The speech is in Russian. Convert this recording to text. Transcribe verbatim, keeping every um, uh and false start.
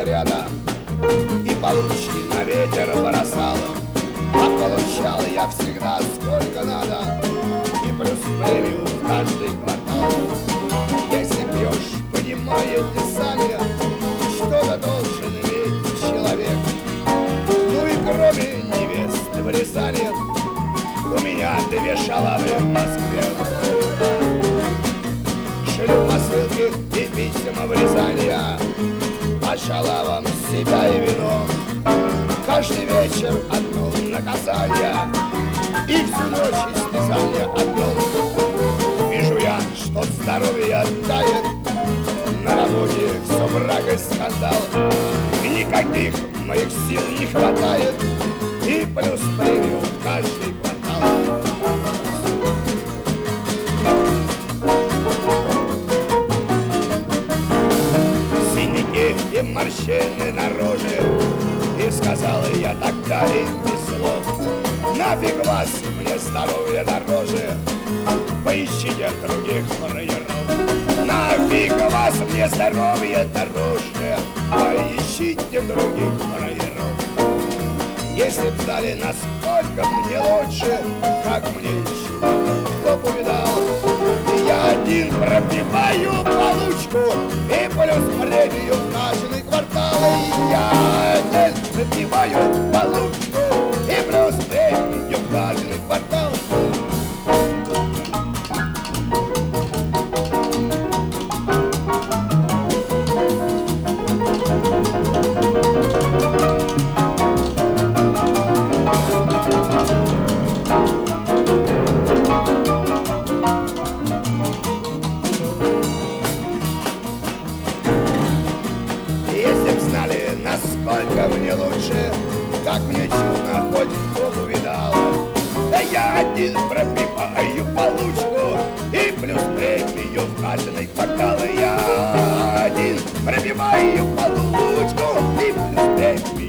рядом и получки на ветер бросал. А получал я всегда сколько надо, и плюс премию в каждый квартал. Если пьешь, понимаете сами, что-то должен иметь человек. Ну и кроме невесты в Рязани у меня две шалавы в Москве. Шлю посылки и письма в Рязани, по шалавам себя и вино. Каждый вечер одно наказание и всю ночь истязание одно. Вижу я, что здоровье тает, на работе все брак и скандал, и никаких моих сил не хватает, и плюс премию каждый квартал. Синяки и морщины на роже, и сказала я тогда им без слов: нафиг вас, мне здоровье дороже, поищите других фраеров. Нафиг вас, мне здоровье дороже, поищите других фраеров. Если б знали, насколько мне лучше, как мне еще кто повидал, я один пропиваю получку и плюс премию в каждый квартал. И я один пропиваю получку и плюс премию в каждый квартал. Насколько мне лучше, как мне чудно, хоть кто увидал. Да я один пропиваю получку и плюс премию в каждый квартал. Я один пропиваю получку и плюс премию